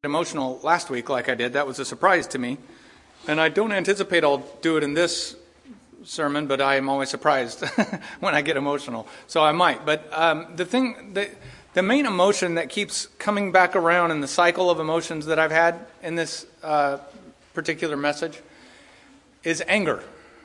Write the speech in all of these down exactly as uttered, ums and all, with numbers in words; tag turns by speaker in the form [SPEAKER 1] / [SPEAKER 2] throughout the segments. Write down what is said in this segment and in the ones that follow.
[SPEAKER 1] emotional last week like I did. That was a surprise to me. And I don't anticipate I'll do it in this sermon, but I am always surprised when I get emotional. So I might. But um, the thing, the, the main emotion that keeps coming back around in the cycle of emotions that I've had in this uh, particular message is anger.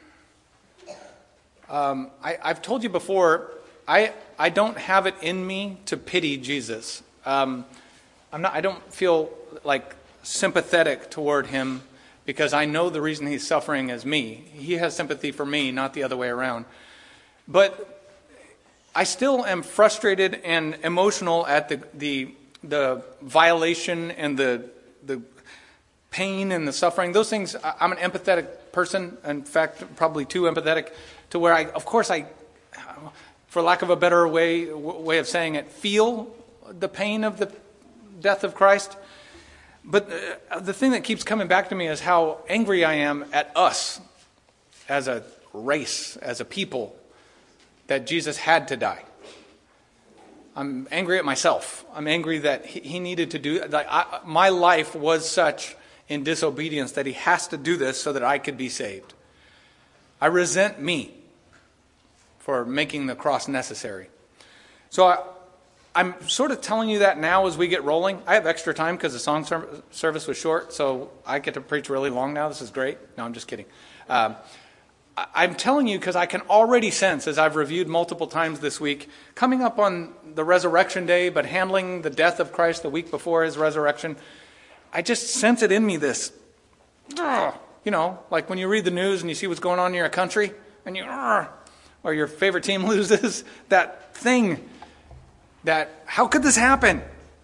[SPEAKER 1] Um, I, I've told you before, I I don't have it in me to pity Jesus. Um, I'm not. I don't feel like sympathetic toward him because I know the reason he's suffering is me. He has sympathy for me, not the other way around. But I still am frustrated and emotional at the the the violation and the the pain and the suffering. Those things. I'm an empathetic person. In fact, probably too empathetic to where I, of course, I, for lack of a better way way of saying it, feel the pain of the death of Christ. But uh, the thing that keeps coming back to me is how angry I am at us as a race, as a people, that Jesus had to die. I'm angry at myself. I'm angry that he, he needed to do, like I, my life was such in disobedience that he has to do this so that I could be saved. I resent me for making the cross necessary. So I, I'm sort of telling you that now as we get rolling. I have extra time because the song ser- service was short, so I get to preach really long now. This is great. No, I'm just kidding. Um, I, I'm telling you because I can already sense, as I've reviewed multiple times this week, coming up on the resurrection day, but handling the death of Christ the week before his resurrection, I just sense it in me, this, uh, you know, like when you read the news and you see what's going on in your country, and you, uh, or your favorite team loses, that thing that, how could this happen?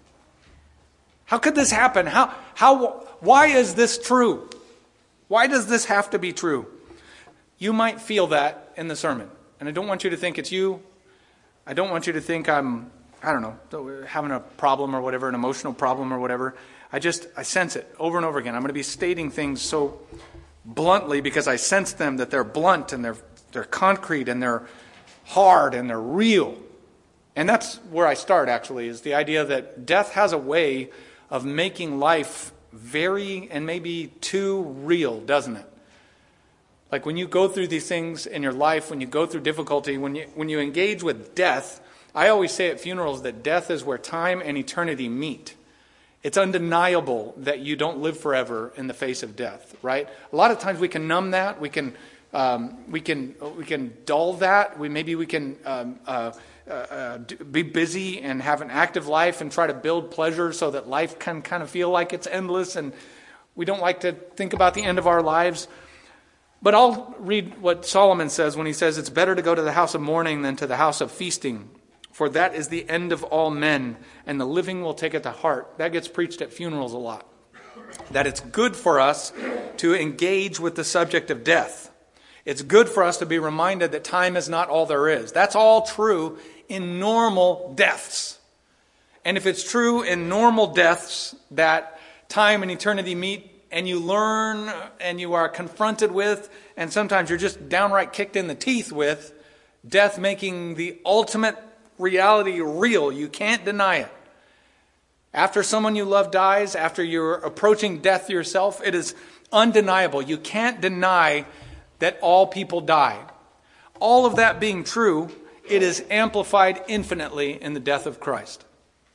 [SPEAKER 1] How could this happen? How, how, why is this true? Why does this have to be true? You might feel that in the sermon. And I don't want you to think it's you. I don't want you to think I'm, I don't know, having a problem or whatever, an emotional problem or whatever. I just, I sense it over and over again. I'm going to be stating things so bluntly because I sense them, that they're blunt and they're they're concrete and they're hard and they're real. And that's where I start, actually, is the idea that death has a way of making life very and maybe too real, doesn't it? Like when you go through these things in your life, when you go through difficulty, when you when you engage with death, I always say at funerals that death is where time and eternity meet. It's undeniable that you don't live forever in the face of death, right? A lot of times we can numb that, we can um, we can we can dull that. We maybe we can um, uh, uh, uh, be busy and have an active life and try to build pleasure so that life can kind of feel like it's endless, and we don't like to think about the end of our lives. But I'll read what Solomon says when he says, "It's better to go to the house of mourning than to the house of feasting. For that is the end of all men, and the living will take it to heart." That gets preached at funerals a lot. That it's good for us to engage with the subject of death. It's good for us to be reminded that time is not all there is. That's all true in normal deaths. And if it's true in normal deaths that time and eternity meet, and you learn and you are confronted with, and sometimes you're just downright kicked in the teeth with, death making the ultimate reality real. You can't deny it. After someone you love dies, after you're approaching death yourself, it is undeniable. You can't deny that all people die. All of that being true, it is amplified infinitely in the death of Christ.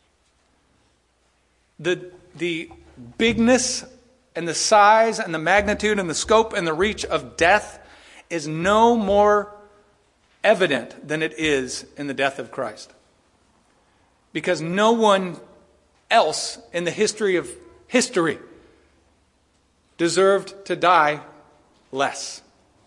[SPEAKER 1] The, the bigness and the size and the magnitude and the scope and the reach of death is no more evident than it is in the death of Christ. Because no one else in the history of history deserved to die less.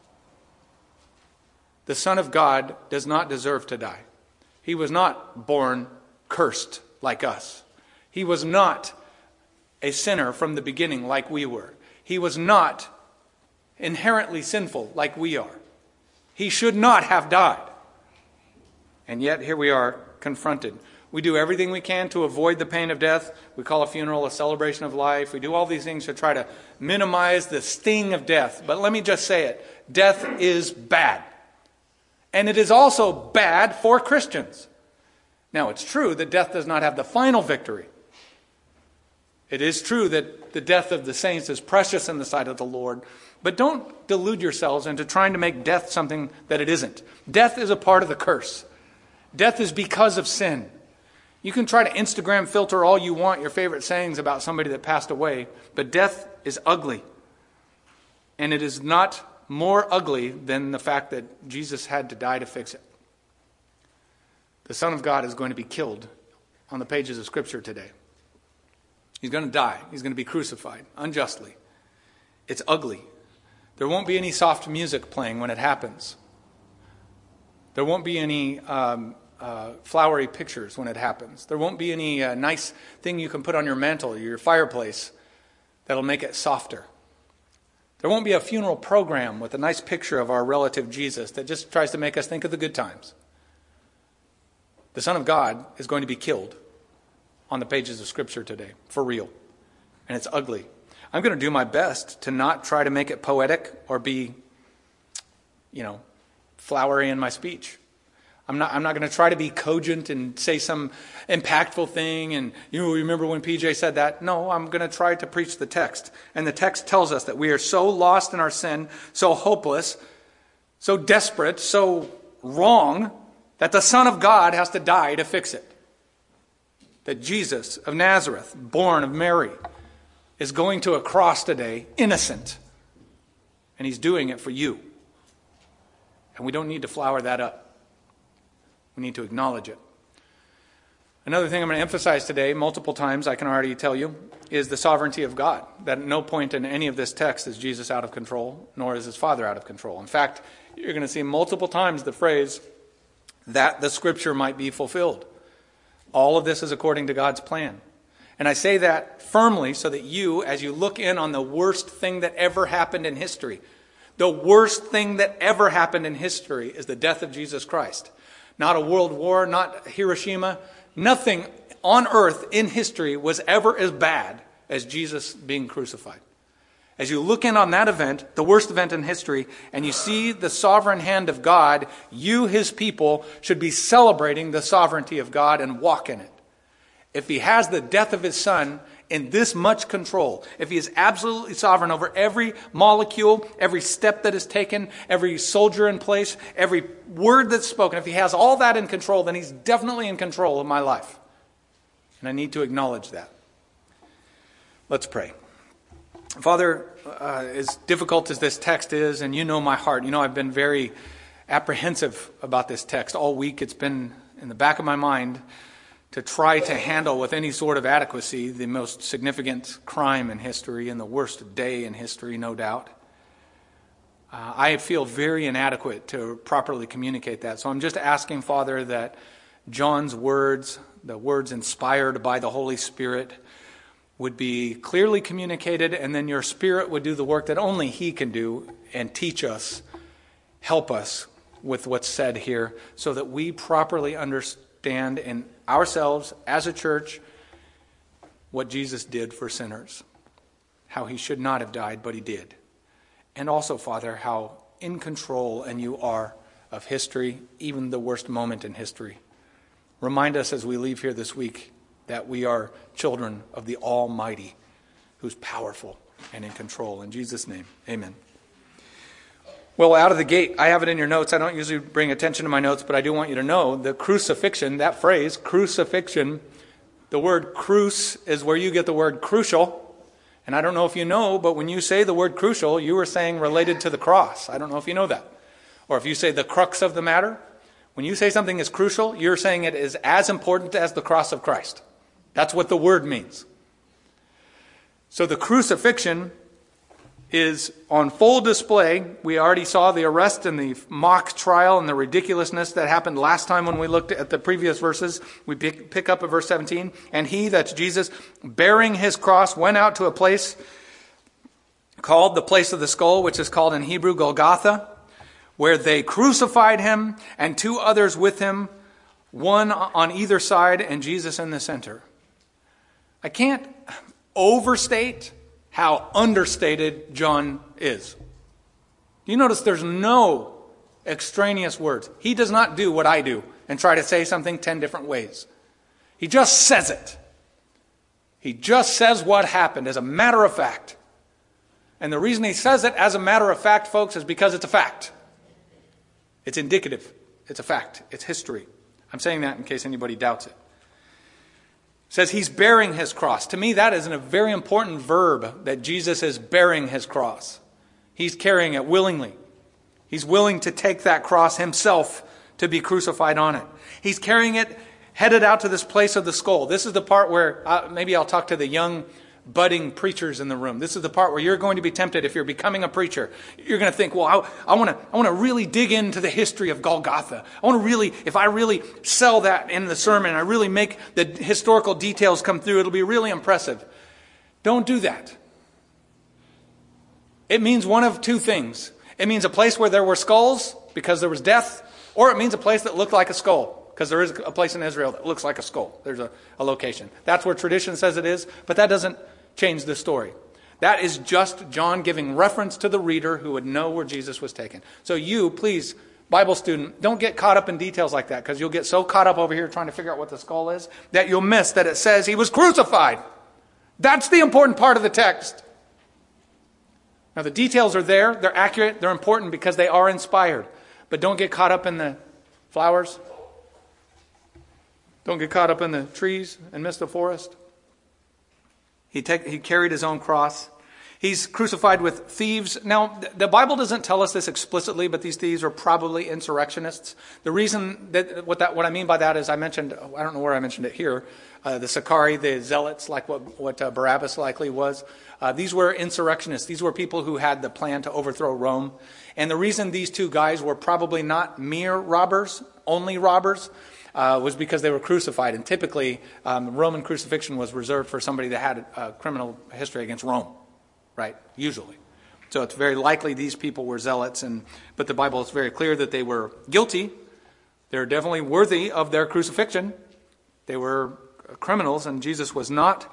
[SPEAKER 1] The Son of God does not deserve to die. He was not born cursed like us. He was not a sinner from the beginning like we were. He was not inherently sinful like we are. He should not have died. And yet here we are confronted. We do everything we can to avoid the pain of death. We call a funeral a celebration of life. We do all these things to try to minimize the sting of death. But let me just say it. Death is bad. And it is also bad for Christians. Now, it's true that death does not have the final victory. It is true that the death of the saints is precious in the sight of the Lord, but don't delude yourselves into trying to make death something that it isn't. Death is a part of the curse. Death is because of sin. You can try to Instagram filter all you want your favorite sayings about somebody that passed away, but death is ugly. And it is not more ugly than the fact that Jesus had to die to fix it. The Son of God is going to be killed on the pages of Scripture today. He's going to die. He's going to be crucified unjustly. It's ugly. There won't be any soft music playing when it happens. There won't be any um, uh, flowery pictures when it happens. There won't be any uh, nice thing you can put on your mantle or your fireplace that'll make it softer. There won't be a funeral program with a nice picture of our relative Jesus that just tries to make us think of the good times. The Son of God is going to be killed on the pages of Scripture today, for real. And it's ugly. I'm going to do my best to not try to make it poetic or be, you know, flowery in my speech. I'm not, I'm not going to try to be cogent and say some impactful thing and, you know, remember when P J said that? No, I'm going to try to preach the text. And the text tells us that we are so lost in our sin, so hopeless, so desperate, so wrong, that the Son of God has to die to fix it. That Jesus of Nazareth, born of Mary, is going to a cross today, innocent. And he's doing it for you. And we don't need to flower that up. We need to acknowledge it. Another thing I'm going to emphasize today, multiple times, I can already tell you, is the sovereignty of God. That at no point in any of this text is Jesus out of control, nor is his Father out of control. In fact, you're going to see multiple times the phrase, that the Scripture might be fulfilled. All of this is according to God's plan. And I say that firmly so that you, as you look in on the worst thing that ever happened in history, the worst thing that ever happened in history is the death of Jesus Christ. Not a world war, not Hiroshima. Nothing on earth in history was ever as bad as Jesus being crucified. As you look in on that event, the worst event in history, and you see the sovereign hand of God, you, his people, should be celebrating the sovereignty of God and walk in it. If he has the death of his Son in this much control, if he is absolutely sovereign over every molecule, every step that is taken, every soldier in place, every word that's spoken, if he has all that in control, then he's definitely in control of my life. And I need to acknowledge that. Let's pray. Father, uh, as difficult as this text is, and you know my heart, you know I've been very apprehensive about this text all week. It's been in the back of my mind to try to handle with any sort of adequacy the most significant crime in history and the worst day in history, no doubt. Uh, I feel very inadequate to properly communicate that. So I'm just asking, Father, that John's words, the words inspired by the Holy Spirit, would be clearly communicated, and then your Spirit would do the work that only he can do and teach us, help us with what's said here so that we properly understand in ourselves as a church what Jesus did for sinners, how he should not have died, but he did. And also, Father, how in control and you are of history, even the worst moment in history. Remind us as we leave here this week that we are children of the Almighty, who's powerful and in control. In Jesus' name, amen. Well, out of the gate, I have it in your notes. I don't usually bring attention to my notes, but I do want you to know the crucifixion, that phrase, crucifixion, the word cruce is where you get the word crucial. And I don't know if you know, but when you say the word crucial, you are saying related to the cross. I don't know if you know that. Or if you say the crux of the matter, when you say something is crucial, you're saying it is as important as the cross of Christ. That's what the word means. So the crucifixion is on full display. We already saw the arrest and the mock trial and the ridiculousness that happened last time when we looked at the previous verses. We pick, pick up at verse seventeen. And he, that's Jesus, bearing his cross, went out to a place called the place of the skull, which is called in Hebrew Golgotha, where they crucified him and two others with him, one on either side and Jesus in the center. I can't overstate how understated John is. Do you notice there's no extraneous words? He does not do what I do and try to say something ten different ways. He just says it. He just says what happened as a matter of fact. And the reason he says it as a matter of fact, folks, is because it's a fact. It's indicative. It's a fact. It's history. I'm saying that in case anybody doubts it. It says he's bearing his cross. To me, that is a very important verb, that Jesus is bearing his cross. He's carrying it willingly. He's willing to take that cross himself to be crucified on it. He's carrying it headed out to this place of the skull. This is the part where uh, maybe I'll talk to the young budding preachers in the room. This is the part where you're going to be tempted if you're becoming a preacher. You're going to think, well, I, I want to I want to really dig into the history of Golgotha. I want to really, if I really sell that in the sermon, I really make the historical details come through, it'll be really impressive. Don't do that. It means one of two things. It means a place where there were skulls because there was death, or it means a place that looked like a skull. Because there is a place in Israel that looks like a skull. There's a, a location. That's where tradition says it is, but that doesn't change the story. That is just John giving reference to the reader who would know where Jesus was taken. So you, please, Bible student, don't get caught up in details like that, because you'll get so caught up over here trying to figure out what the skull is that you'll miss that it says he was crucified. That's the important part of the text. Now the details are there. They're accurate. They're important because they are inspired. But don't get caught up in the flowers. Don't get caught up in the trees and miss the forest. He, take, he carried his own cross. He's crucified with thieves. Now, the Bible doesn't tell us this explicitly, but these thieves are probably insurrectionists. The reason that what that what I mean by that is I mentioned, I don't know where I mentioned it here, uh, the Sicarii, the Zealots, like what, what uh, Barabbas likely was. Uh, these were insurrectionists. These were people who had the plan to overthrow Rome. And the reason these two guys were probably not mere robbers, only robbers, Uh, was because they were crucified. And typically, um, Roman crucifixion was reserved for somebody that had a criminal history against Rome, right? Usually. So it's very likely these people were zealots. And but the Bible is very clear that they were guilty. They're definitely worthy of their crucifixion. They were criminals, and Jesus was not.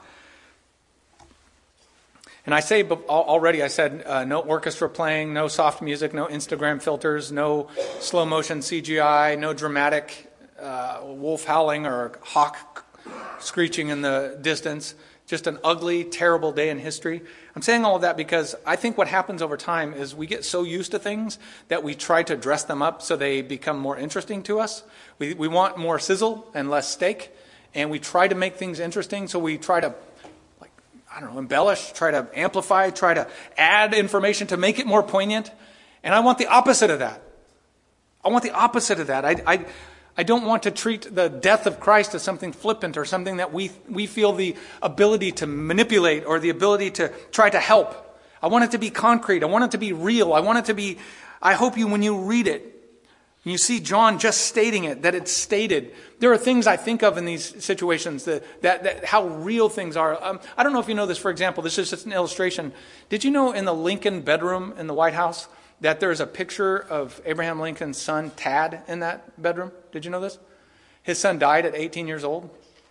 [SPEAKER 1] And I say already, I said uh, no orchestra playing, no soft music, no Instagram filters, no slow motion C G I, no dramatic Uh, wolf howling or a hawk screeching in the distance. Just an ugly, terrible day in history. I'm saying all of that because I think what happens over time is we get so used to things that we try to dress them up so they become more interesting to us. We, we want more sizzle and less steak, and we try to make things interesting, so we try to, like, I don't know, embellish, try to amplify, try to add information to make it more poignant. And I want the opposite of that. I want the opposite of that. I, I I don't want to treat the death of Christ as something flippant or something that we we feel the ability to manipulate or the ability to try to help. I want it to be concrete. I want it to be real. I want it to be, I hope you, when you read it, you see John just stating it, that it's stated. There are things I think of in these situations, that, that, that how real things are. Um, I don't know if you know this, for example, this is just an illustration. Did you know in the Lincoln bedroom in the White House, that there's a picture of Abraham Lincoln's son, Tad, in that bedroom? Did you know this? His son died at eighteen years old.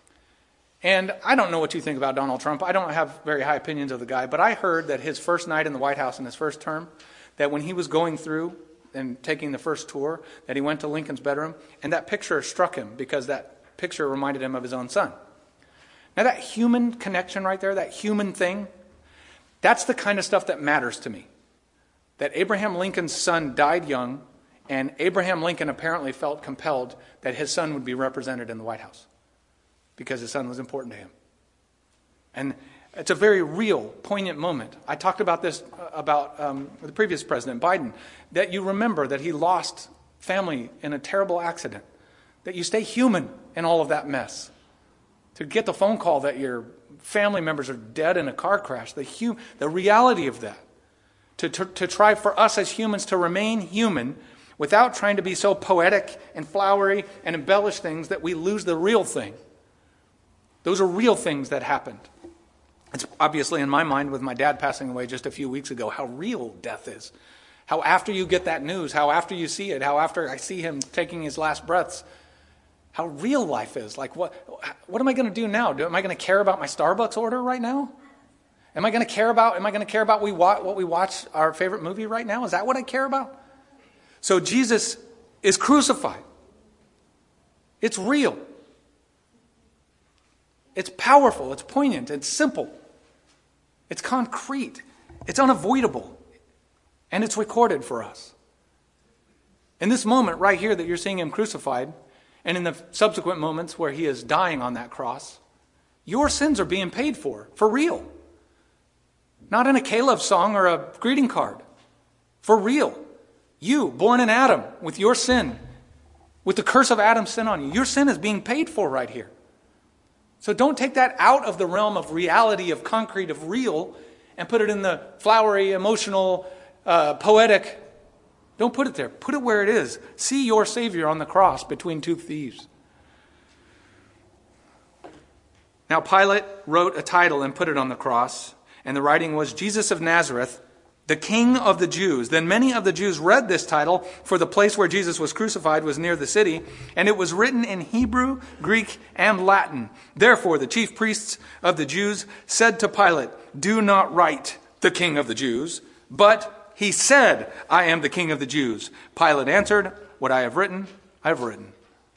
[SPEAKER 1] And I don't know what you think about Donald Trump. I don't have very high opinions of the guy. But I heard that his first night in the White House in his first term, that when he was going through and taking the first tour, that he went to Lincoln's bedroom, and that picture struck him because that picture reminded him of his own son. Now that human connection right there, that human thing, that's the kind of stuff that matters to me. That Abraham Lincoln's son died young, and Abraham Lincoln apparently felt compelled that his son would be represented in the White House because his son was important to him. And it's a very real, poignant moment. I talked about this about um, the previous president, Biden, that you remember that he lost family in a terrible accident, that you stay human in all of that mess. To get the phone call that your family members are dead in a car crash, the hu- the reality of that. To, to, to try for us as humans to remain human without trying to be so poetic and flowery and embellish things that we lose the real thing. Those are real things that happened. It's obviously in my mind with my dad passing away just a few weeks ago, how real death is. How after you get that news, how after you see it, how after I see him taking his last breaths, how real life is. Like, what, what am I going to do now? Do, am I going to care about my Starbucks order right now? Am I going to care about, am I going to care about we wa- what we watch, our favorite movie right now? Is that what I care about? So Jesus is crucified. It's real. It's powerful. It's poignant. It's simple. It's concrete. It's unavoidable. And it's recorded for us. In this moment right here that you're seeing him crucified, and in the subsequent moments where he is dying on that cross, your sins are being paid for, for real. Not in a K-Love song or a greeting card. For real. You, born in Adam, with your sin, with the curse of Adam's sin on you, your sin is being paid for right here. So don't take that out of the realm of reality, of concrete, of real, and put it in the flowery, emotional, uh, poetic. Don't put it there. Put it where it is. See your Savior on the cross between two thieves. Now Pilate wrote a title and put it on the cross, and the writing was Jesus of Nazareth, the King of the Jews. Then many of the Jews read this title, for the place where Jesus was crucified was near the city, and it was written in Hebrew, Greek, and Latin. Therefore the chief priests of the Jews said to Pilate, "Do not write the King of the Jews, but he said, 'I am the King of the Jews.' Pilate answered, 'What I have written, I have written.'"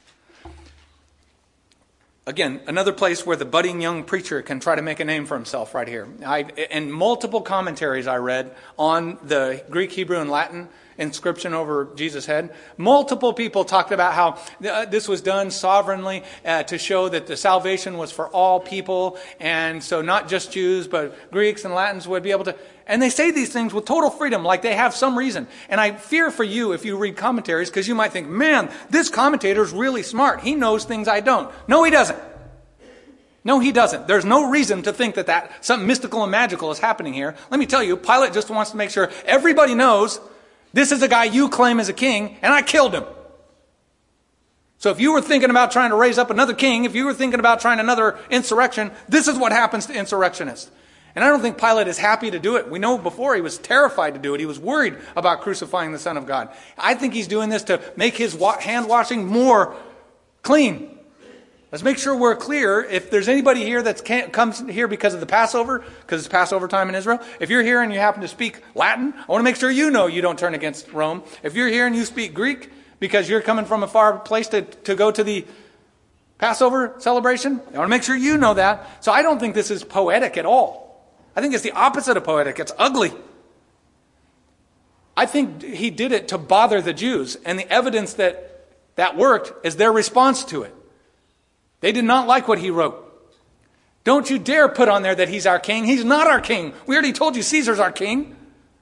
[SPEAKER 1] Again, another place where the budding young preacher can try to make a name for himself right here. I, in multiple commentaries I read on the Greek, Hebrew, and Latin inscription over Jesus' head, multiple people talked about how uh, this was done sovereignly uh, to show that the salvation was for all people, and so not just Jews, but Greeks and Latins would be able to. And they say these things with total freedom, like they have some reason. And I fear for you if you read commentaries, because you might think, man, this commentator is really smart. He knows things I don't. No, he doesn't. No, he doesn't. There's no reason to think that, that something mystical and magical is happening here. Let me tell you, Pilate just wants to make sure everybody knows this is a guy you claim as a king, and I killed him. So if you were thinking about trying to raise up another king, if you were thinking about trying another insurrection, this is what happens to insurrectionists. And I don't think Pilate is happy to do it. We know before he was terrified to do it. He was worried about crucifying the Son of God. I think he's doing this to make his hand washing more clean. Let's make sure we're clear. If there's anybody here that comes here because of the Passover, because it's Passover time in Israel, if you're here and you happen to speak Latin, I want to make sure you know you don't turn against Rome. If you're here and you speak Greek because you're coming from a far place to, to go to the Passover celebration, I want to make sure you know that. So I don't think this is poetic at all. I think it's the opposite of poetic. It's ugly. I think he did it to bother the Jews. And the evidence that that worked is their response to it. They did not like what he wrote. Don't you dare put on there that he's our king. He's not our king. We already told you Caesar's our king.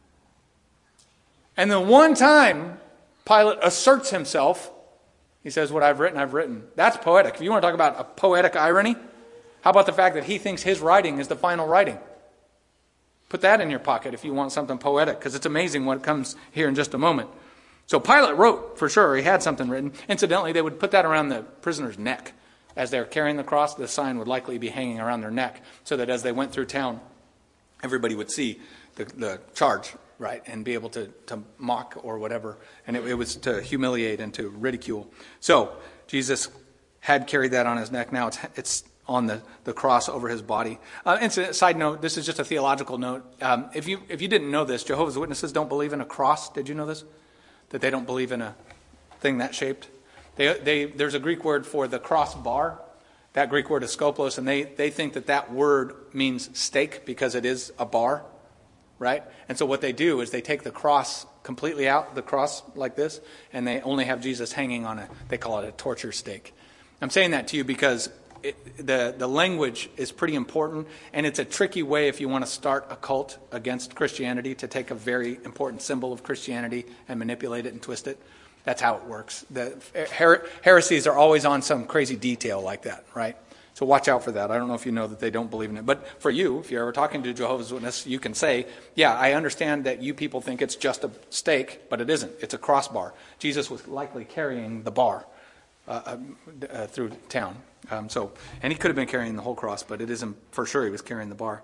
[SPEAKER 1] And the one time Pilate asserts himself, he says, "What I've written, I've written." That's poetic. If you want to talk about a poetic irony, how about the fact that he thinks his writing is the final writing? Put that in your pocket if you want something poetic, because it's amazing what comes here in just a moment. So Pilate wrote, for sure, he had something written. Incidentally, they would put that around the prisoner's neck. As they're carrying the cross, the sign would likely be hanging around their neck, so that as they went through town, everybody would see the, the charge, right, and be able to, to mock or whatever. And it, it was to humiliate and to ridicule. So Jesus had carried that on his neck. Now it's it's on the, the cross over his body. Uh, incident, side note, this is just a theological note. Um, if you if you didn't know this, Jehovah's Witnesses don't believe in a cross. Did you know this? That they don't believe in a thing that shaped. They, they, there's a Greek word for the crossbar. That Greek word is skoplos, and they, they think that that word means stake because it is a bar, right? And so what they do is they take the cross completely out, the cross like this, and they only have Jesus hanging on a, they call it a torture stake. I'm saying that to you because it, the, the language is pretty important, and it's a tricky way if you want to start a cult against Christianity to take a very important symbol of Christianity and manipulate it and twist it. That's how it works. The her- heresies are always on some crazy detail like that, right? So watch out for that. I don't know if you know that they don't believe in it. But for you, if you're ever talking to Jehovah's Witness, you can say, yeah, I understand that you people think it's just a stake, but it isn't. It's a crossbar. Jesus was likely carrying the bar uh, uh, through town. Um, so, and he could have been carrying the whole cross, but it isn't for sure he was carrying the bar.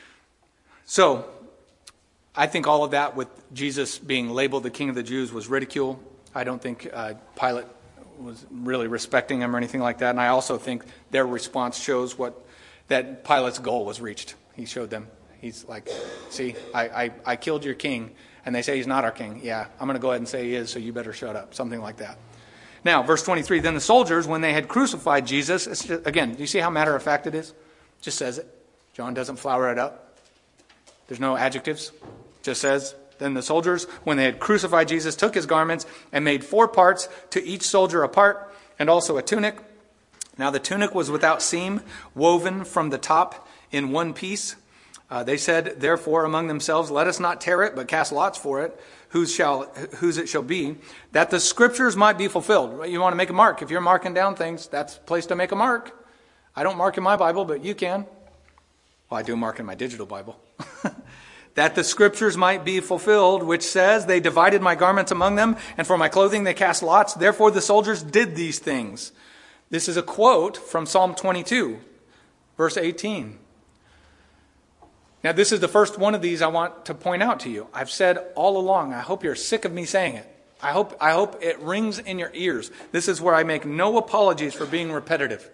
[SPEAKER 1] So I think all of that with Jesus being labeled the King of the Jews was ridicule. I don't think uh, Pilate was really respecting him or anything like that. And I also think their response shows what that Pilate's goal was reached. He showed them. He's like, see, I, I, I killed your king. And they say he's not our king. Yeah, I'm going to go ahead and say he is, so you better shut up. Something like that. Now, verse twenty-three, then the soldiers, when they had crucified Jesus, it's just, again, do you see how matter-of-fact it is? Just says it. John doesn't flower it up. There's no adjectives. Just says, then the soldiers, when they had crucified Jesus, took his garments and made four parts, to each soldier a part, and also a tunic. Now the tunic was without seam, woven from the top in one piece. Uh, they said, therefore, among themselves, let us not tear it, but cast lots for it, whose shall whose it shall be, that the scriptures might be fulfilled. You want to make a mark. If you're marking down things, that's a place to make a mark. I don't mark in my Bible, but you can. Well, I do mark in my digital Bible. That the scriptures might be fulfilled, which says, they divided my garments among them, and for my clothing they cast lots. Therefore the soldiers did these things. This is a quote from Psalm twenty-two, verse eighteen. Now, this is the first one of these I want to point out to you. I've said all along, I hope you're sick of me saying it. I hope, I hope it rings in your ears. This is where I make no apologies for being repetitive.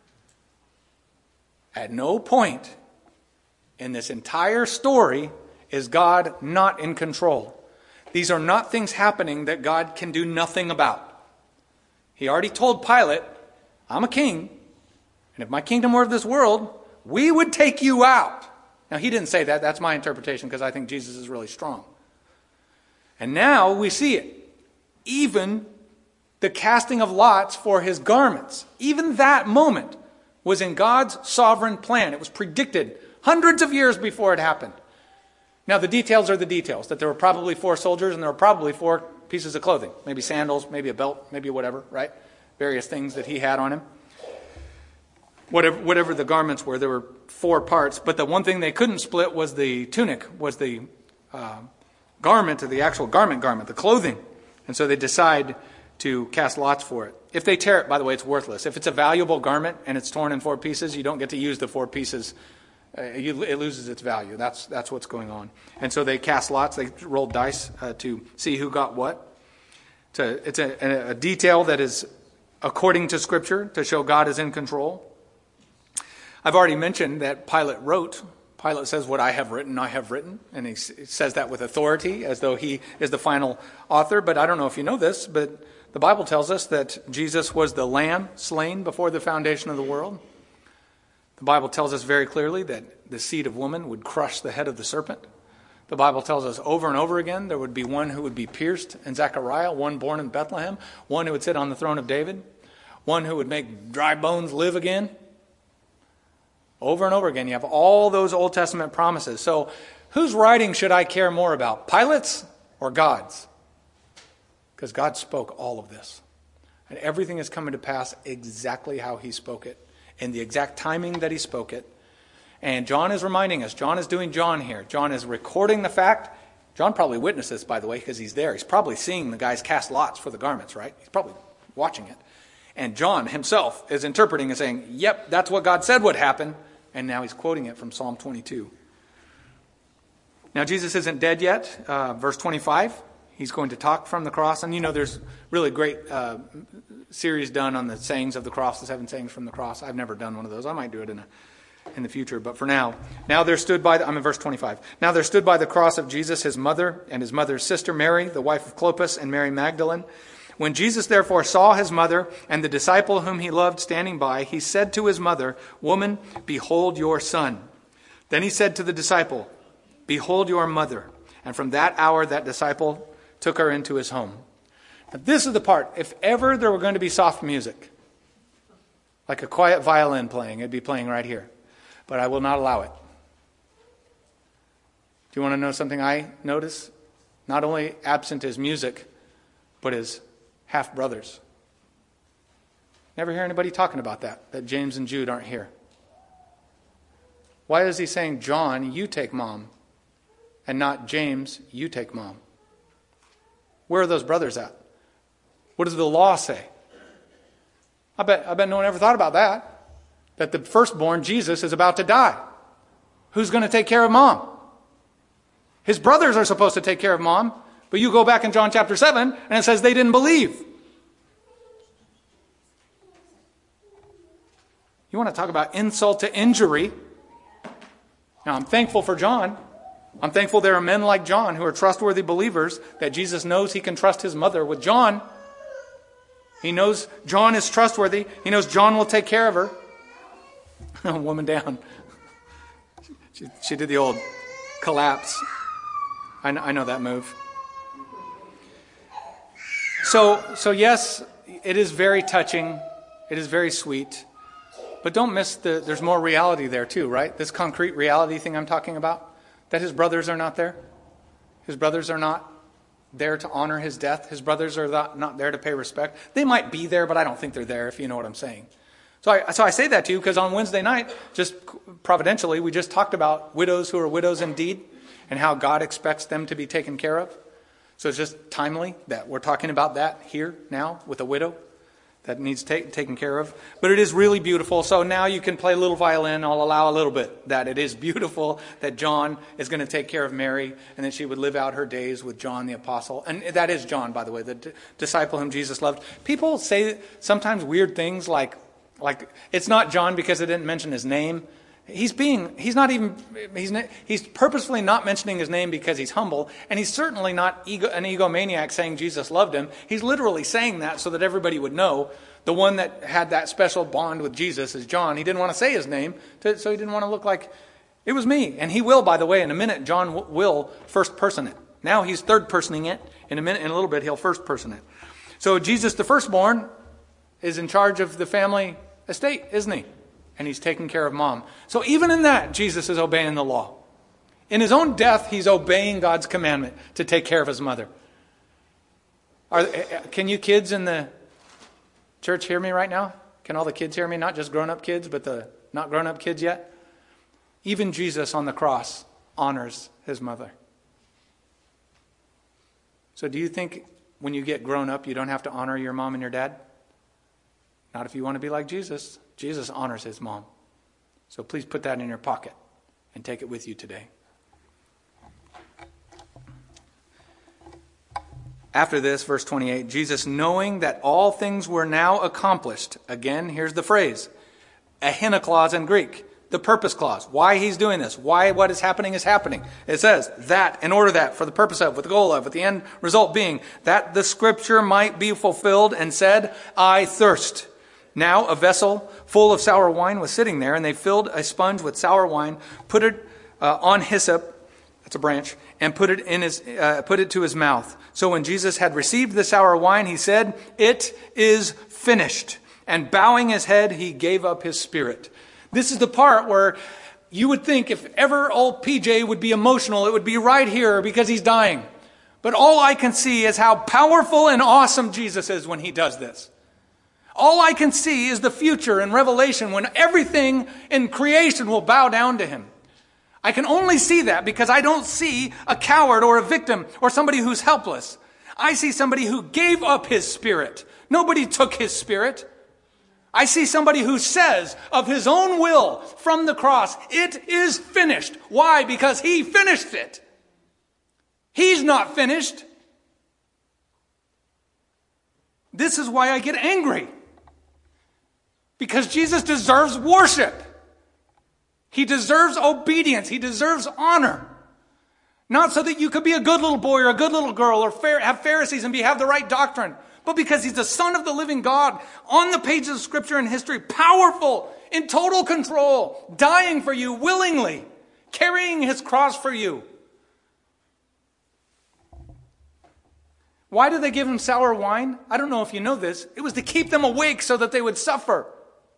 [SPEAKER 1] At no point in this entire story is God not in control. These are not things happening that God can do nothing about. He already told Pilate, I'm a king, and if my kingdom were of this world, we would take you out. Now, he didn't say that. That's my interpretation, because I think Jesus is really strong. And now we see it. Even the casting of lots for his garments, even that moment was in God's sovereign plan. It was predicted hundreds of years before it happened. Now, the details are the details, that there were probably four soldiers and there were probably four pieces of clothing. Maybe sandals, maybe a belt, maybe whatever, right? Various things that he had on him. Whatever, whatever the garments were, there were four parts. But the one thing they couldn't split was the tunic, was the uh, garment, or the actual garment garment, the clothing. And so they decide to cast lots for it. If they tear it, by the way, it's worthless. If it's a valuable garment and it's torn in four pieces, you don't get to use the four pieces. Uh, you, it loses its value. That's that's what's going on. And so they cast lots. They rolled dice uh, to see who got what. It's, a, it's a, a detail that is according to Scripture, to show God is in control. I've already mentioned that Pilate wrote. Pilate says, what I have written, I have written. And he says that with authority, as though he is the final author. But I don't know if you know this, but the Bible tells us that Jesus was the lamb slain before the foundation of the world. The Bible tells us very clearly that the seed of woman would crush the head of the serpent. The Bible tells us over and over again there would be one who would be pierced in Zechariah, one born in Bethlehem, one who would sit on the throne of David, one who would make dry bones live again. Over and over again, you have all those Old Testament promises. So, whose writing should I care more about? Pilate's or God's? Because God spoke all of this. And everything is coming to pass exactly how he spoke it, in the exact timing that he spoke it. And John is reminding us. John is doing John here. John is recording the fact. John probably witnessed this, by the way, because he's there. He's probably seeing the guys cast lots for the garments, right? He's probably watching it. And John himself is interpreting and saying, yep, that's what God said would happen. And now he's quoting it from Psalm twenty-two. Now, Jesus isn't dead yet. Uh, verse twenty-five, he's going to talk from the cross. And you know, there's really great uh, series done on the sayings of the cross, the seven sayings from the cross. I've never done one of those. I might do it in a, in the future. But for now, now there stood by, the, I'm in verse twenty-five. Now there stood by the cross of Jesus his mother and his mother's sister Mary, the wife of Clopas, and Mary Magdalene. When Jesus therefore saw his mother and the disciple whom he loved standing by, he said to his mother, Woman, behold your son. Then he said to the disciple, Behold your mother. And from that hour that disciple took her into his home. Now, this is the part. If ever there were going to be soft music, like a quiet violin playing, it'd be playing right here. But I will not allow it. Do you want to know something I notice? Not only absent is music, but is half-brothers. Never hear anybody talking about that, that James and Jude aren't here. Why is he saying, John, you take mom, and not James, you take mom? Where are those brothers at? What does the law say? I bet, I bet no one ever thought about that. That the firstborn, Jesus, is about to die. Who's going to take care of mom? His brothers are supposed to take care of mom. But you go back in John chapter seven, and it says they didn't believe. You want to talk about insult to injury? Now, I'm thankful for John. I'm thankful there are men like John who are trustworthy believers, that Jesus knows he can trust his mother with John. He knows John is trustworthy. He knows John will take care of her. Woman down. She, she did the old collapse. I know, I know that move. So, so yes, it is very touching. It is very sweet. But don't miss the, there's more reality there too, right? This concrete reality thing I'm talking about. That his brothers are not there. His brothers are not there to honor his death. His brothers are not, not there to pay respect. They might be there, but I don't think they're there, if you know what I'm saying. So I, so I say that to you because on Wednesday night, just providentially, we just talked about widows who are widows indeed and how God expects them to be taken care of. So it's just timely that we're talking about that here now with a widow that needs take, taken care of. But it is really beautiful. So now you can play a little violin. I'll allow a little bit that it is beautiful that John is going to take care of Mary and that she would live out her days with John the apostle. And that is John, by the way, the d- disciple whom Jesus loved. People say sometimes weird things like, like it's not John because it didn't mention his name. He's being, he's not even, he's he's purposefully not mentioning his name because he's humble, and he's certainly not ego, an egomaniac saying Jesus loved him. He's literally saying that so that everybody would know the one that had that special bond with Jesus is John. He didn't want to say his name, to, so he didn't want to look like, it was me. And he will, by the way, in a minute, John w- will first person it. Now he's third personing it. In a minute, in a little bit, he'll first person it. So Jesus, the firstborn, is in charge of the family estate, isn't he? And he's taking care of mom. So even in that, Jesus is obeying the law. In his own death, he's obeying God's commandment to take care of his mother. Are, can you kids in the church hear me right now? Can all the kids hear me? Not just grown-up kids, but the not grown-up kids yet? Even Jesus on the cross honors his mother. So do you think when you get grown up, you don't have to honor your mom and your dad? Not if you want to be like Jesus. Jesus honors his mom. So please put that in your pocket and take it with you today. After this, verse twenty-eight, Jesus, knowing that all things were now accomplished. Again, here's the phrase. Ehina clause in Greek. The purpose clause. Why he's doing this. Why what is happening is happening. It says that, in order that, for the purpose of, with the goal of, with the end result being, that the scripture might be fulfilled and said, I thirst. Now a vessel full of sour wine was sitting there, and they filled a sponge with sour wine, put it uh, on hyssop, that's a branch, and put it in his, uh, put it to his mouth. So when Jesus had received the sour wine, he said, it is finished. And bowing his head, he gave up his spirit. This is the part where you would think if ever old P J would be emotional, it would be right here because he's dying. But all I can see is how powerful and awesome Jesus is when he does this. All I can see is the future in Revelation when everything in creation will bow down to him. I can only see that because I don't see a coward or a victim or somebody who's helpless. I see somebody who gave up his spirit. Nobody took his spirit. I see somebody who says of his own will from the cross, it is finished. Why? Because he finished it. He's not finished. This is why I get angry. Because Jesus deserves worship. He deserves obedience. He deserves honor. Not so that you could be a good little boy or a good little girl or have Pharisees and be, have the right doctrine. But because he's the Son of the living God on the pages of Scripture and history, powerful, in total control, dying for you willingly, carrying his cross for you. Why did they give him sour wine? I don't know if you know this. It was to keep them awake so that they would suffer.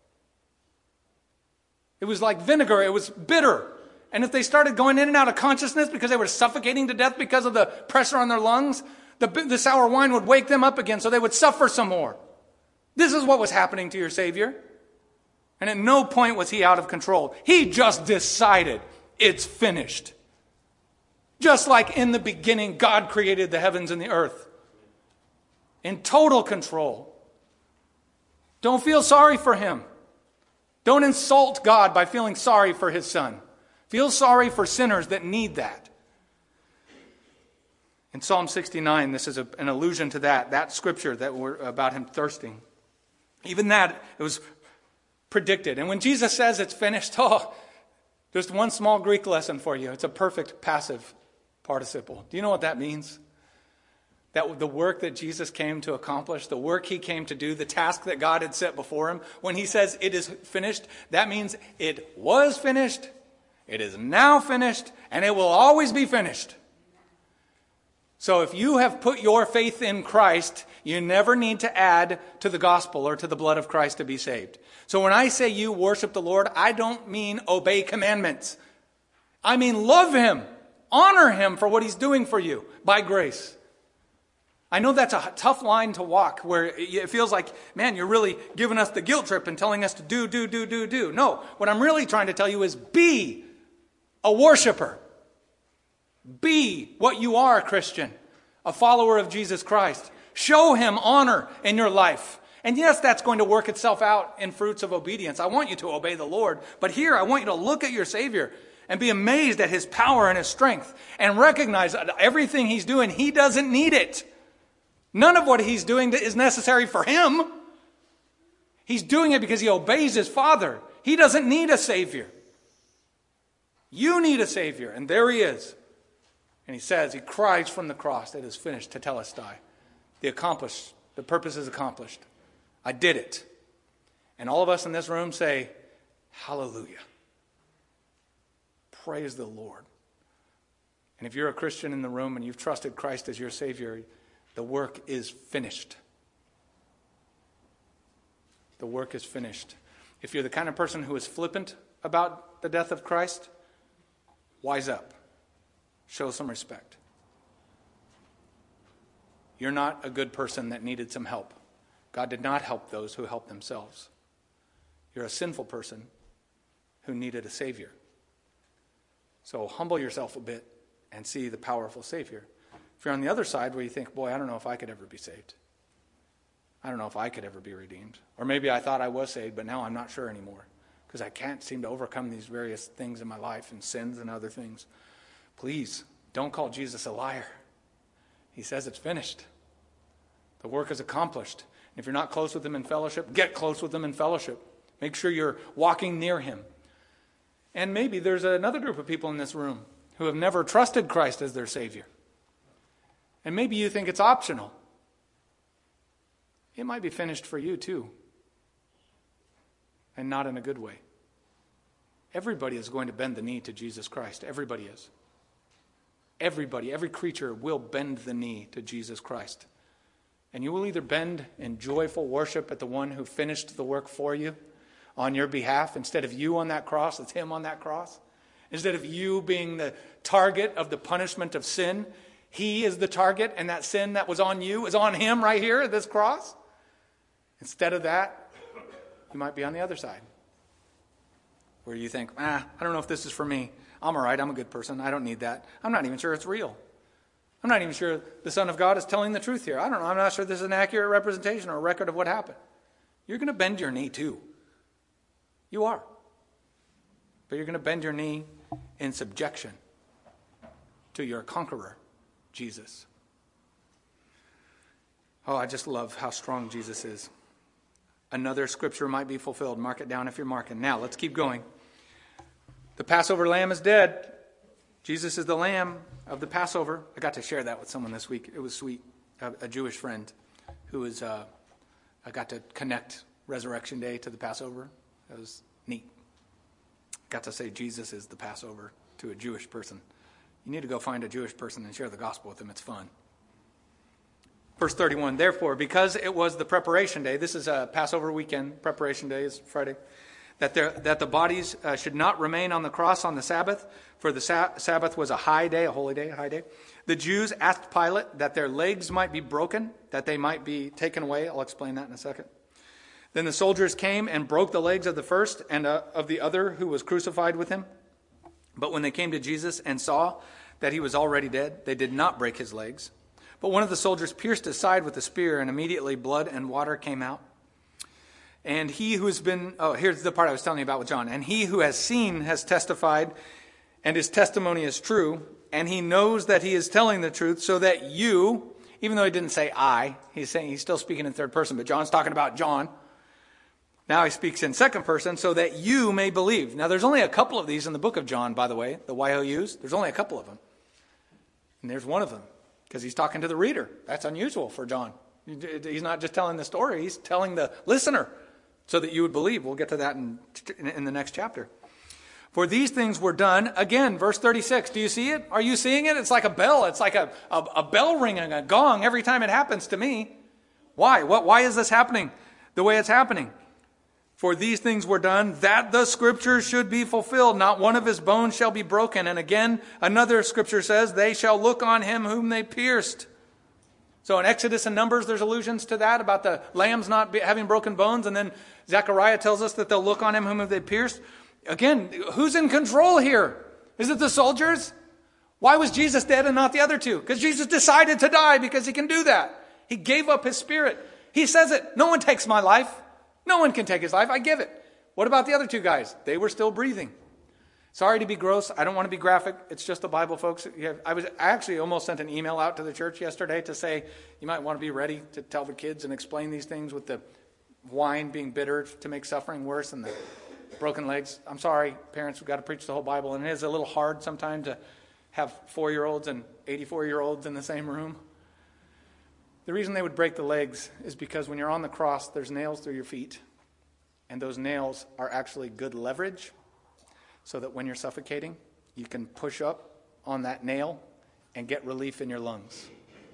[SPEAKER 1] It was like vinegar. It was bitter. And if they started going in and out of consciousness because they were suffocating to death because of the pressure on their lungs, the, the sour wine would wake them up again so they would suffer some more. This is what was happening to your Savior. And at no point was he out of control. He just decided it's finished. Just like in the beginning, God created the heavens and the earth. In total control. Don't feel sorry for him. Don't insult God by feeling sorry for his son. Feel sorry for sinners that need that. In Psalm sixty-nine, this is a, an allusion to that, that scripture that were about him thirsting. Even that, it was predicted. And when Jesus says it's finished, oh, just one small Greek lesson for you. It's a perfect passive participle. Do you know what that means? that the work that Jesus came to accomplish, the work he came to do, the task that God had set before him, when he says it is finished, that means it was finished, it is now finished, and it will always be finished. So if you have put your faith in Christ, you never need to add to the gospel or to the blood of Christ to be saved. So when I say you worship the Lord, I don't mean obey commandments. I mean love him, honor him for what he's doing for you by grace. I know that's a tough line to walk where it feels like, man, you're really giving us the guilt trip and telling us to do, do, do, do, do. No, what I'm really trying to tell you is be a worshiper. Be what you are, Christian, a follower of Jesus Christ. Show him honor in your life. And yes, that's going to work itself out in fruits of obedience. I want you to obey the Lord. But here, I want you to look at your Savior and be amazed at his power and his strength and recognize that everything he's doing, he doesn't need it. None of what he's doing is necessary for him. He's doing it because he obeys his Father. He doesn't need a Savior. You need a Savior, and there he is. And he says, he cries from the cross, it is finished, tetelestai. The accomplished, the purpose is accomplished. I did it. And all of us in this room say, hallelujah. Praise the Lord. And if you're a Christian in the room and you've trusted Christ as your Savior, the work is finished. The work is finished. If you're the kind of person who is flippant about the death of Christ, wise up. Show some respect. You're not a good person that needed some help. God did not help those who helped themselves. You're a sinful person who needed a Savior. So humble yourself a bit and see the powerful Savior. If you're on the other side where you think, boy, I don't know if I could ever be saved. I don't know if I could ever be redeemed. Or maybe I thought I was saved, but now I'm not sure anymore because I can't seem to overcome these various things in my life and sins and other things. Please, don't call Jesus a liar. He says it's finished. The work is accomplished. And if you're not close with him in fellowship, get close with him in fellowship. Make sure you're walking near him. And maybe there's another group of people in this room who have never trusted Christ as their Savior. And maybe you think it's optional. It might be finished for you too. And not in a good way. Everybody is going to bend the knee to Jesus Christ. Everybody is. Everybody, every creature will bend the knee to Jesus Christ. And you will either bend in joyful worship at the one who finished the work for you on your behalf. Instead of you on that cross, it's him on that cross. Instead of you being the target of the punishment of sin, he is the target, and that sin that was on you is on him right here at this cross. Instead of that, you might be on the other side, where you think, ah, I don't know if this is for me. I'm all right. I'm a good person. I don't need that. I'm not even sure it's real. I'm not even sure the Son of God is telling the truth here. I don't know. I'm not sure this is an accurate representation or a record of what happened. You're going to bend your knee too. You are. But you're going to bend your knee in subjection to your conqueror, Jesus. Oh, I just love how strong Jesus is. Another scripture might be fulfilled. Mark it down if you're marking. Now, let's keep going. The Passover lamb is dead. Jesus is the lamb of the Passover. I got to share that with someone this week. It was sweet. A, a Jewish friend who was, uh, I got to connect Resurrection Day to the Passover. That was neat. Got to say Jesus is the Passover to a Jewish person. You need to go find a Jewish person and share the gospel with them. It's fun. Verse thirty-one, therefore, because it was the preparation day, this is a Passover weekend, preparation day is Friday, that, there, that the bodies uh, should not remain on the cross on the Sabbath, for the sa- Sabbath was a high day, a holy day, a high day. The Jews asked Pilate that their legs might be broken, that they might be taken away. I'll explain that in a second. Then the soldiers came and broke the legs of the first and uh, of the other who was crucified with him. But when they came to Jesus and saw that he was already dead, they did not break his legs. But one of the soldiers pierced his side with a spear, and immediately blood and water came out. And he who has been, oh, here's the part I was telling you about with John. And he who has seen has testified, and his testimony is true, and he knows that he is telling the truth, so that you, even though he didn't say I, he's saying he's still speaking in third person, but John's talking about John. Now he speaks in second person, so that you may believe. Now there's only a couple of these in the book of John, by the way, the Y O Us. There's only a couple of them. And there's one of them. because he's talking to the reader. That's unusual for John. He's not just telling the story. He's telling the listener so that you would believe. We'll get to that in, in the next chapter. For these things were done, again, verse thirty-six. Do you see it? Are you seeing it? It's like a bell. It's like a, a, a bell ringing, a gong every time it happens to me. Why? What? Why is this happening the way it's happening? For these things were done, that the scripture should be fulfilled. Not one of his bones shall be broken. And again, another scripture says, they shall look on him whom they pierced. So in Exodus and Numbers, there's allusions to that about the lambs not be, having broken bones. And then Zechariah tells us that they'll look on him whom they pierced. Again, who's in control here? Is it the soldiers? Why was Jesus dead and not the other two? Because Jesus decided to die because he can do that. He gave up his spirit. He says it. No one takes my life. No one can take his life. I give it. What about the other two guys? They were still breathing. Sorry to be gross. I don't want to be graphic. It's just the Bible, folks. I was I actually almost sent an email out to the church yesterday to say you might want to be ready to tell the kids and explain these things with the wine being bitter to make suffering worse and the broken legs. I'm sorry, parents. We've got to preach the whole Bible. And it is a little hard sometimes to have four-year-olds and eighty-four-year-olds in the same room. The reason they would break the legs is because when you're on the cross, there's nails through your feet. And those nails are actually good leverage so that when you're suffocating, you can push up on that nail and get relief in your lungs.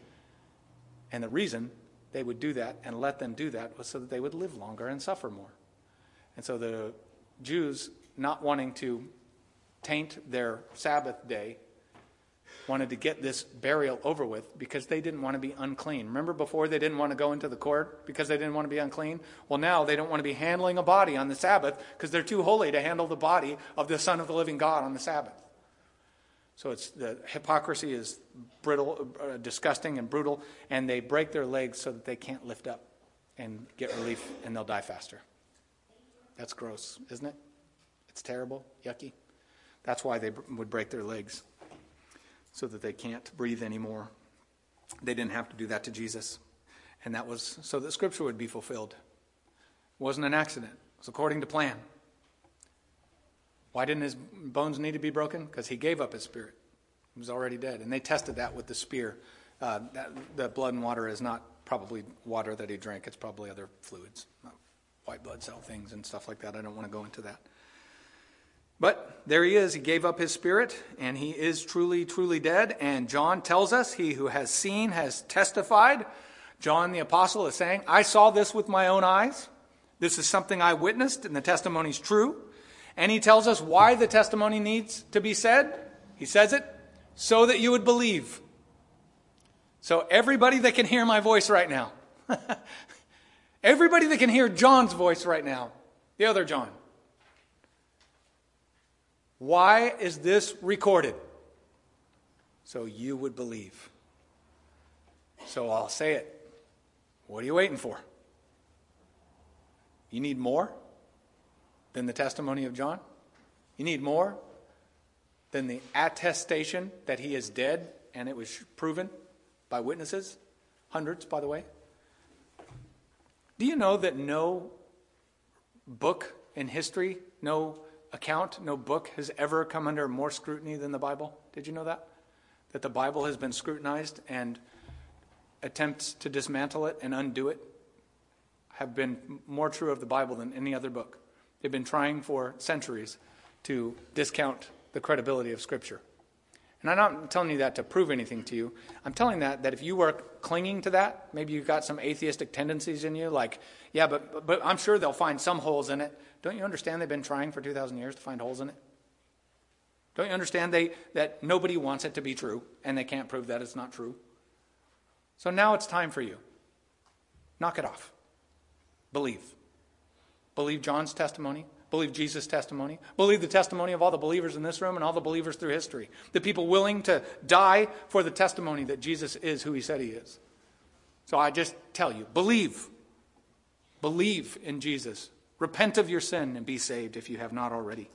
[SPEAKER 1] And the reason they would do that and let them do that was so that they would live longer and suffer more. And so the Jews, not wanting to taint their Sabbath day, wanted to get this burial over with because they didn't want to be unclean. Remember before they didn't want to go into the court because they didn't want to be unclean? Well, now they don't want to be handling a body on the Sabbath because they're too holy to handle the body of the Son of the living God on the Sabbath. So it's the hypocrisy is brittle, uh, disgusting and brutal, and they break their legs so that they can't lift up and get relief, and they'll die faster. That's gross, isn't it? It's terrible, yucky. That's why they would break their legs, so that they can't breathe anymore. They didn't have to do that to Jesus. And that was so that Scripture would be fulfilled. It wasn't an accident. It was according to plan. Why didn't his bones need to be broken? Because he gave up his spirit. He was already dead. And they tested that with the spear. Uh, that, the blood and water is not probably water that he drank. It's probably other fluids, white blood cell things and stuff like that. I don't want to go into that. But there he is. He gave up his spirit, and he is truly, truly dead. And John tells us, he who has seen has testified. John the apostle is saying, I saw this with my own eyes. This is something I witnessed, and the testimony is true. And he tells us why the testimony needs to be said. He says it so that you would believe. So everybody that can hear my voice right now, everybody that can hear John's voice right now, the other John, why is this recorded? So you would believe. So I'll say it. What are you waiting for? You need more than the testimony of John? You need more than the attestation that he is dead and it was proven by witnesses? Hundreds, by the way. Do you know that no book in history, no account, no book has ever come under more scrutiny than the Bible? Did you know that? That the Bible has been scrutinized, and attempts to dismantle it and undo it have been more true of the Bible than any other book. They've been trying for centuries to discount the credibility of Scripture. And I'm not telling you that to prove anything to you. I'm telling that that if you were clinging to that, maybe you've got some atheistic tendencies in you, like, yeah, but but I'm sure they'll find some holes in it. Don't you understand they've been trying for two thousand years to find holes in it? Don't you understand they that nobody wants it to be true, and they can't prove that it's not true? So now it's time for you. Knock it off. Believe. Believe John's testimony. Believe Jesus' testimony. Believe the testimony of all the believers in this room and all the believers through history. The people willing to die for the testimony that Jesus is who he said he is. So I just tell you, believe. Believe in Jesus. Repent of your sin and be saved if you have not already.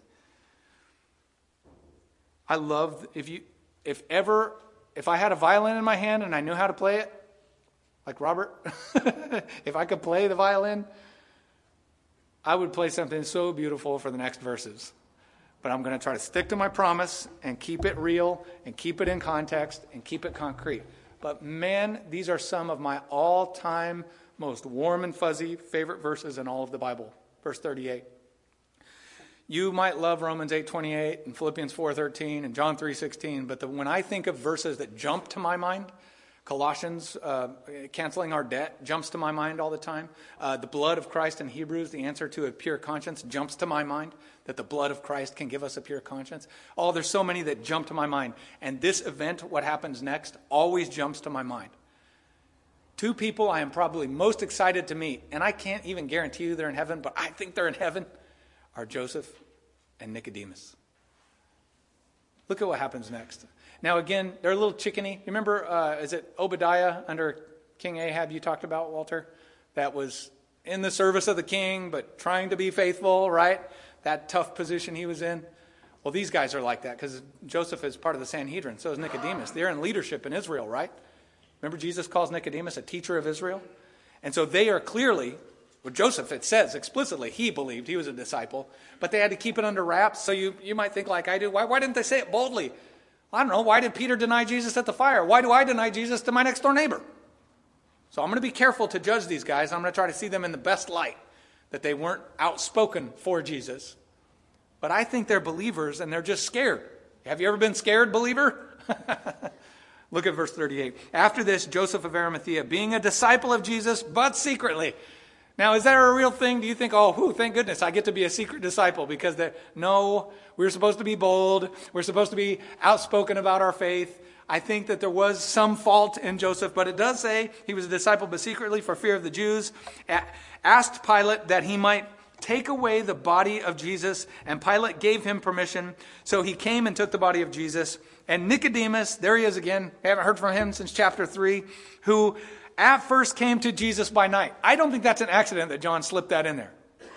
[SPEAKER 1] I love, if you, if ever, if I had a violin in my hand and I knew how to play it, like Robert, if I could play the violin, I would play something so beautiful for the next verses. But I'm going to try to stick to my promise and keep it real and keep it in context and keep it concrete. But man, these are some of my all-time most warm and fuzzy favorite verses in all of the Bible. Verse thirty-eight. You might love Romans eight twenty-eight and Philippians four thirteen and John three sixteen, but the, when I think of verses that jump to my mind, Colossians, uh, canceling our debt, jumps to my mind all the time. Uh, the blood of Christ in Hebrews, the answer to a pure conscience, jumps to my mind, that the blood of Christ can give us a pure conscience. Oh, there's so many that jump to my mind. And this event, what happens next, always jumps to my mind. Two people I am probably most excited to meet, and I can't even guarantee you they're in heaven, but I think they're in heaven, are Joseph and Nicodemus. Look at what happens next. Now again, they're a little chickeny. You remember, uh, is it Obadiah under King Ahab you talked about, Walter? That was in the service of the king, but trying to be faithful, right? That tough position he was in. Well, these guys are like that because Joseph is part of the Sanhedrin. So is Nicodemus. They're in leadership in Israel, right? Remember, Jesus calls Nicodemus a teacher of Israel? And so they are clearly, well, Joseph, it says explicitly, he believed he was a disciple, but they had to keep it under wraps. So you, you might think like I do, why, why didn't they say it boldly? I don't know, why did Peter deny Jesus at the fire? Why do I deny Jesus to my next door neighbor? So I'm going to be careful to judge these guys. I'm going to try to see them in the best light, that they weren't outspoken for Jesus. But I think they're believers and they're just scared. Have you ever been scared, believer? Look at verse thirty-eight. After this, Joseph of Arimathea, being a disciple of Jesus, but secretly. Now, is that a real thing? Do you think, oh, whew, thank goodness I get to be a secret disciple? Because the, no, we're supposed to be bold. We're supposed to be outspoken about our faith. I think that there was some fault in Joseph, but it does say he was a disciple, but secretly for fear of the Jews. Asked Pilate that he might take away the body of Jesus, and Pilate gave him permission. So he came and took the body of Jesus. And Nicodemus, there he is again, I haven't heard from him since chapter three, who at first came to Jesus by night. I don't think that's an accident that John slipped that in there.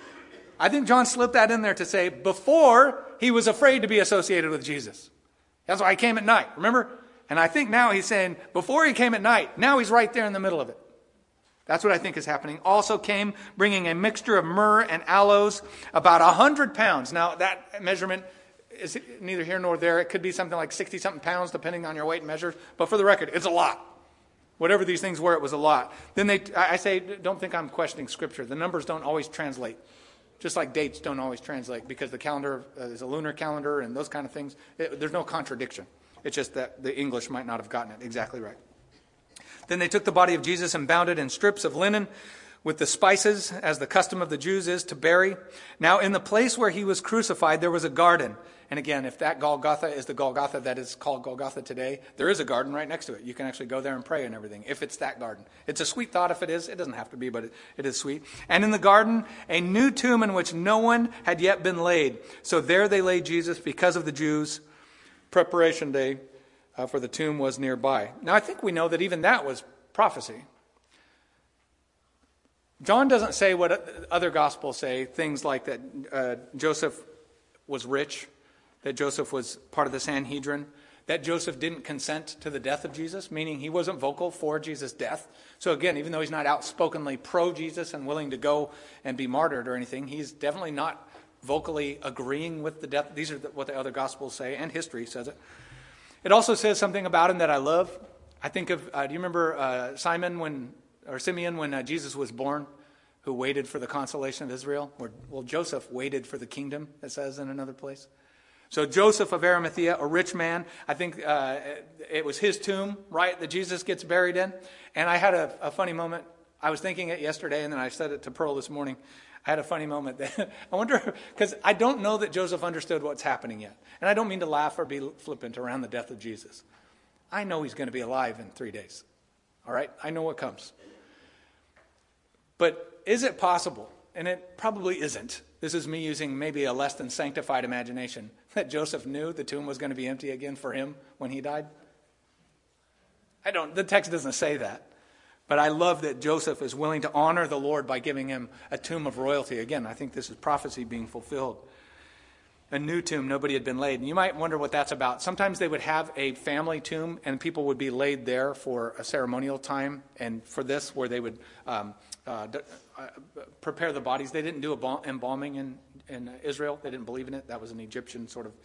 [SPEAKER 1] I think John slipped that in there to say before he was afraid to be associated with Jesus. That's why he came at night, remember? And I think now he's saying before he came at night, now he's right there in the middle of it. That's what I think is happening. Also came bringing a mixture of myrrh and aloes, about a hundred pounds. Now that measurement is neither here nor there. It could be something like sixty-something pounds, depending on your weight and measures. But for the record, it's a lot. Whatever these things were, it was a lot. Then they, I say, don't think I'm questioning Scripture. The numbers don't always translate. Just like dates don't always translate because the calendar uh, is a lunar calendar and those kind of things. It, there's no contradiction. It's just that the English might not have gotten it exactly right. Then they took the body of Jesus and bound it in strips of linen with the spices, as the custom of the Jews is to bury. Now in the place where he was crucified, there was a garden. And again, if that Golgotha is the Golgotha that is called Golgotha today, there is a garden right next to it. You can actually go there and pray and everything, if it's that garden. It's a sweet thought if it is. It doesn't have to be, but it, it is sweet. And in the garden, a new tomb in which no one had yet been laid. So there they laid Jesus because of the Jews. Preparation day uh, for the tomb was nearby. Now I think we know that even that was prophecy. John doesn't say what other Gospels say, things like that uh, Joseph was rich, that Joseph was part of the Sanhedrin, that Joseph didn't consent to the death of Jesus, meaning he wasn't vocal for Jesus' death. So again, even though he's not outspokenly pro-Jesus and willing to go and be martyred or anything, he's definitely not vocally agreeing with the death. These are the, what the other Gospels say, and history says it. It also says something about him that I love. I think of, uh, do you remember uh, Simon when, or Simeon when uh, Jesus was born, who waited for the consolation of Israel? Or, well, Joseph waited for the kingdom, it says in another place. So Joseph of Arimathea, a rich man, I think uh, it was his tomb, right, that Jesus gets buried in. And I had a, a funny moment. I was thinking it yesterday, and then I said it to Pearl this morning. I had a funny moment. That I wonder, because I don't know that Joseph understood what's happening yet. And I don't mean to laugh or be flippant around the death of Jesus. I know he's going to be alive in three days. All right? I know what comes. But is it possible, and it probably isn't, this is me using maybe a less than sanctified imagination, that Joseph knew the tomb was going to be empty again for him when he died? I don't, the text doesn't say that. But I love that Joseph is willing to honor the Lord by giving him a tomb of royalty. Again, I think this is prophecy being fulfilled. A new tomb, nobody had been laid. And you might wonder what that's about. Sometimes they would have a family tomb and people would be laid there for a ceremonial time. And for this, where they would um, uh, d- uh, prepare the bodies. They didn't do a embalming in, in Israel. They didn't believe in it. That was an Egyptian sort of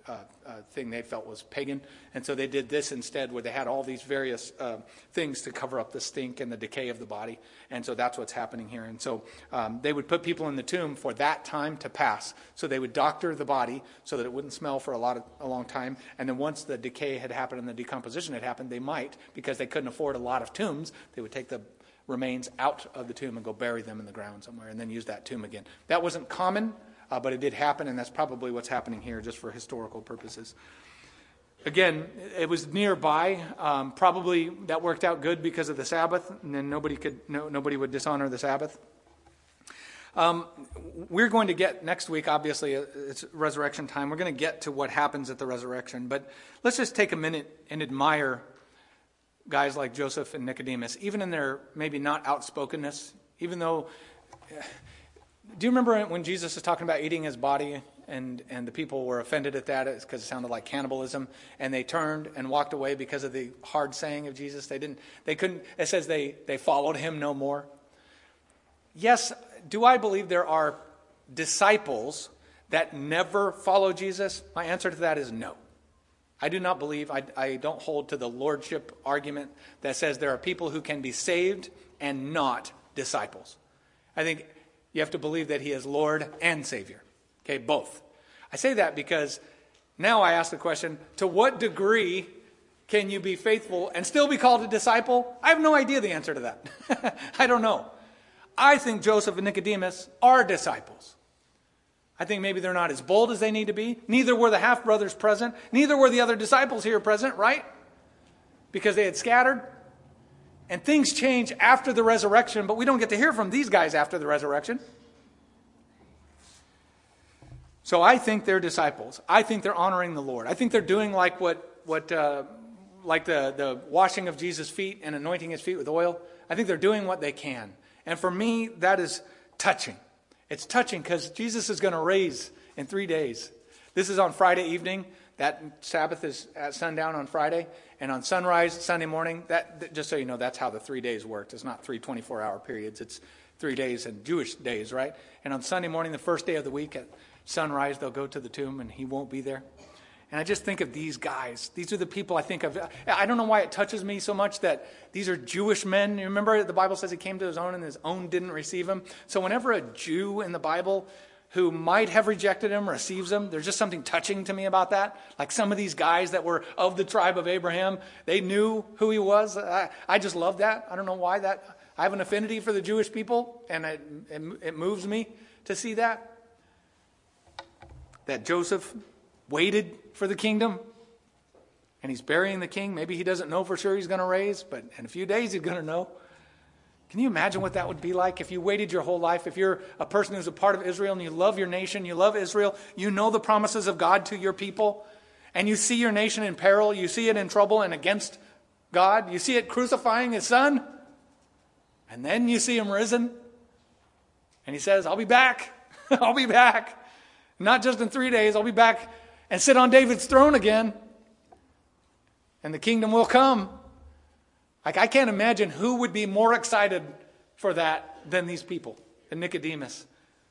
[SPEAKER 1] uh, uh, thing they felt was pagan. And so they did this instead, where they had all these various uh, things to cover up the stink and the decay of the body. And so that's what's happening here. And so um, they would put people in the tomb for that time to pass. So they would doctor the body so that it wouldn't smell for a lot of, a long time. And then once the decay had happened and the decomposition had happened, they might, because they couldn't afford a lot of tombs, they would take the remains out of the tomb and go bury them in the ground somewhere and then use that tomb again. That wasn't common, uh, but it did happen, and that's probably what's happening here just for historical purposes. Again, it was nearby. Um, probably that worked out good because of the Sabbath, and then nobody could no, nobody would dishonor the Sabbath. Um, we're going to get next week, obviously, it's resurrection time. We're going to get to what happens at the resurrection, but let's just take a minute and admire guys like Joseph and Nicodemus, even in their maybe not outspokenness, even though, do you remember when Jesus was talking about eating his body and, and the people were offended at that because it sounded like cannibalism, and they turned and walked away because of the hard saying of Jesus? They didn't, they couldn't, it says they, they followed him no more. Yes, do I believe there are disciples that never follow Jesus? My answer to that is no. I do not believe, I, I don't hold to the lordship argument that says there are people who can be saved and not disciples. I think you have to believe that he is Lord and Savior. Okay, both. I say that because now I ask the question, to what degree can you be faithful and still be called a disciple? I have no idea the answer to that. I don't know. I think Joseph and Nicodemus are disciples. I think maybe they're not as bold as they need to be. Neither were the half-brothers present. Neither were the other disciples here present, right? Because they had scattered. And things change after the resurrection, but we don't get to hear from these guys after the resurrection. So I think they're disciples. I think they're honoring the Lord. I think they're doing like what, what uh, like the, the washing of Jesus' feet and anointing his feet with oil. I think they're doing what they can. And for me, that is touching. It's touching because Jesus is going to raise in three days. This is on Friday evening. That Sabbath is at sundown on Friday. And on sunrise, Sunday morning, that just so you know, that's how the three days worked. It's not three twenty-four hour periods. It's three days and Jewish days, right? And on Sunday morning, the first day of the week at sunrise, they'll go to the tomb and he won't be there. And I just think of these guys. These are the people I think of. I don't know why it touches me so much that these are Jewish men. You remember the Bible says he came to his own and his own didn't receive him. So whenever a Jew in the Bible who might have rejected him receives him, there's just something touching to me about that. Like some of these guys that were of the tribe of Abraham, they knew who he was. I, I just love that. I don't know why that. I have an affinity for the Jewish people, and it, it, it moves me to see that. That Joseph waited for the kingdom, and he's burying the king. Maybe he doesn't know for sure he's going to raise, but in a few days he's going to know. Can you imagine what that would be like if you waited your whole life? If you're a person who's a part of Israel and you love your nation, you love Israel, you know the promises of God to your people, and you see your nation in peril, you see it in trouble and against God, you see it crucifying his son, and then you see him risen, and he says, I'll be back. I'll be back. Not just in three days, I'll be back and sit on David's throne again, and the kingdom will come. Like, I can't imagine who would be more excited for that than these people, than Nicodemus.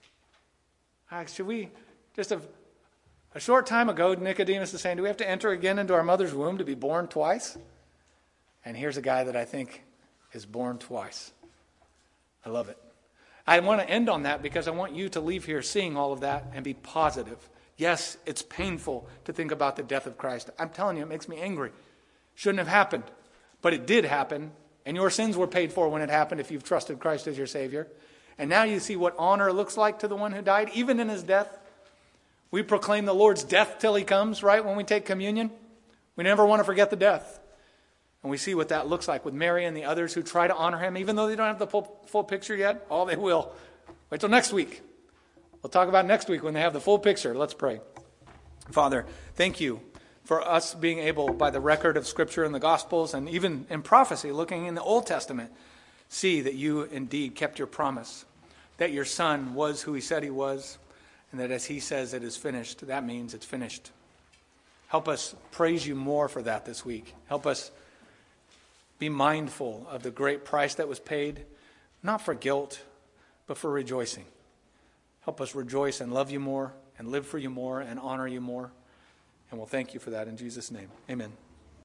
[SPEAKER 1] Uh, should we, just a, a short time ago, Nicodemus is saying, do we have to enter again into our mother's womb to be born twice? And here's a guy that I think is born twice. I love it. I want to end on that because I want you to leave here seeing all of that and be positive. Yes, it's painful to think about the death of Christ. I'm telling you, it makes me angry. Shouldn't have happened. But it did happen, and your sins were paid for when it happened if you've trusted Christ as your Savior. And now you see what honor looks like to the one who died, even in his death. We proclaim the Lord's death till he comes, right, when we take communion. We never want to forget the death. And we see what that looks like with Mary and the others who try to honor him, even though they don't have the full, full picture yet. Oh, they will. Wait till next week. We'll talk about next week when they have the full picture. Let's pray. Father, thank you for us being able, by the record of Scripture and the Gospels, and even in prophecy, looking in the Old Testament, see that you indeed kept your promise, that your Son was who he said he was, and that as he says it is finished, that means it's finished. Help us praise you more for that this week. Help us be mindful of the great price that was paid, not for guilt, but for rejoicing. Help us rejoice and love you more, and live for you more, and honor you more. And we'll thank you for that in Jesus' name. Amen.